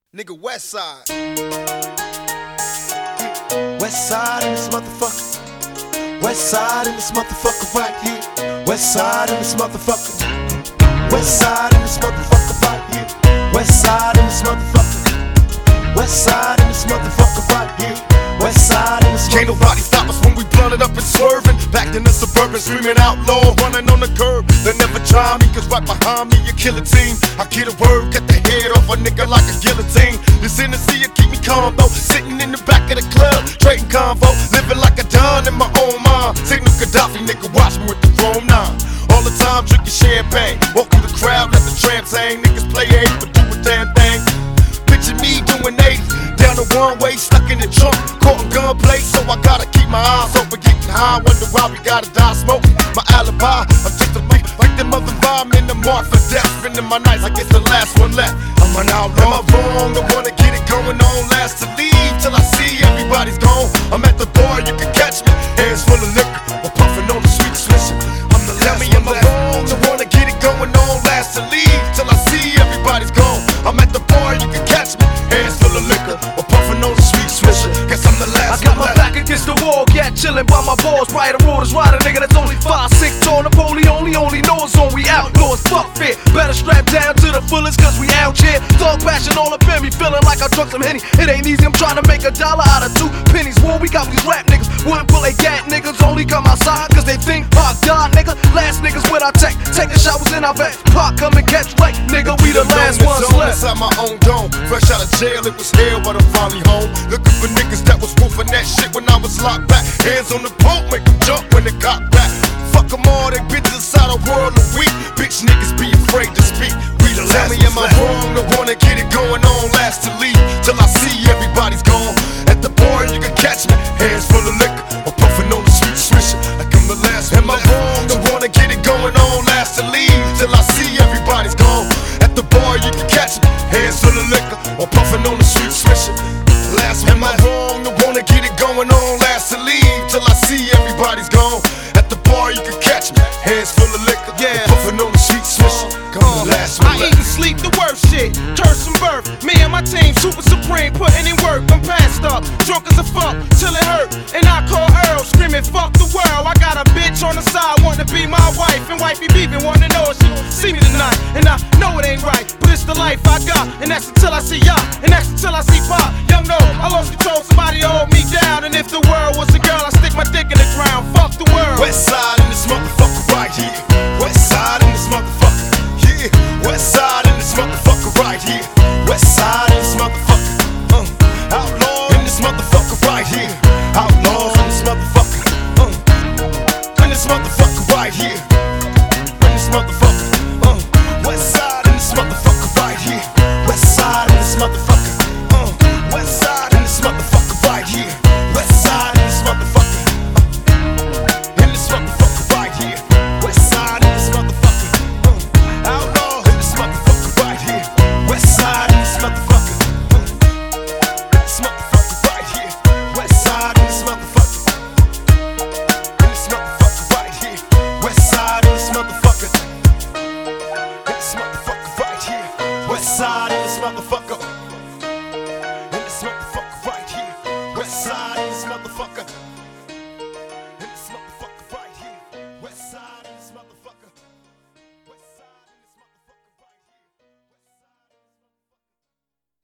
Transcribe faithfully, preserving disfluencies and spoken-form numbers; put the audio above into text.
Nigga, West Side. West Side in this motherfucker. West Side in this motherfucker right here. West Side in this motherfucker. West Side in this motherfucker right here. West Side in this motherfucker. West Side in this motherfucker right here. West Side in this motherfucker. Can't nobody stop us when we blunted up and swerving. Back in the suburban, screaming outlaw, running on the curb. They never try me, cause right behind me, you kill a team. I get a word, get the head off a nigga like a guillotine. This Tennessee, you keep me calm though. Sitting in the back of the club, trading convo. Living like a don in my own mind. Signal Gaddafi, nigga, watch me with the Chrome nine. All the time drinking champagne. Walk through the crowd, let the tramps hang. Niggas play eight, but do a damn thing. Picture me doing eighty. Down the one way, stuck in the trunk. Caught in gunplay, so I gotta keep my eyes open. Getting high, wonder why we gotta die smoking. My alibi, I'm just a man. Like them other rhyme in the mark for death. Spending my nights like it's the last one left. I'm an outlaw. Am I wrong? I wanna get it going on. Last to leave till I see everybody's gone. I'm at the bar, you can catch me. Hands full of liquor, or puffing on the sweet swisher. I'm the last one left. Am I wrong? I wanna get it going on. Last to leave till I see everybody's gone. I'm at the bar, you can catch me. Hands full of liquor, or puffing on the sweet swisher. Guess I'm the last I got one my left. back against the wall, yeah, chillin' by my balls. Right, the road is right, a nigga that's only five, six tall. Napoleon only, only knows on we outlaws, fuck fear. Better strap down to the fullest, cause we out here. Thug passion all up in me, feeling like I drunk some Henny. It ain't easy, I'm trying to make a dollar out of two pennies. War, we got these rap niggas, wouldn't pull a gat niggas. Only come outside, cause they think Pac died, nigga. Last niggas with our tech, taking showers in our bed. Pac come and catch right, nigga, we the last ones left. Inside my own dome, fresh out of jail, it was hell, but I'm finally home. Looking for niggas that was wolfing that shit when I was locked back. Hands on the pump, make them jump when they got back. Fuck them all, they bitches inside a world of weak. Bitch niggas be afraid to speak. We the last. Tell me, am I wrong to wanna get it going on? Last to leave till I see everybody's gone. At the bar, you can catch me, hands full of liquor, or puffing on the sweet swisher. Like I'm the last. Am I wrong to wanna get it going on? Last to leave till I see everybody's gone. At the bar, you can catch me, hands full of liquor, or puffing on the sweet swisher. Last one. Am I wrong to wanna get it going on? Last to leave till I see everybody's gone. At the bar, you can catch me, hands full of liquor, yeah, puffing on the sweet swisher. Come the last one. I eat and sleep the worst shit, curse and birth. Me and my team, super supreme, putting in work. I'm passed up, drunk as a fuck, till it hurt. And I call Earl, screaming, fuck the world. I got a bitch on the side, wanting to be my wife. And wifey beeping, wanting to know if she see me tonight. And I know it ain't right, but it's the life I got. And that's until I see y'all, and that's until I see Pop. Young no, I lost control, somebody hold me down. And if the world was a girl, I stick my dick in the ground. Fuck the world. West Side in this motherfucker right here. West Side in this motherfucker, yeah. West Side in this motherfucker right here. West Side.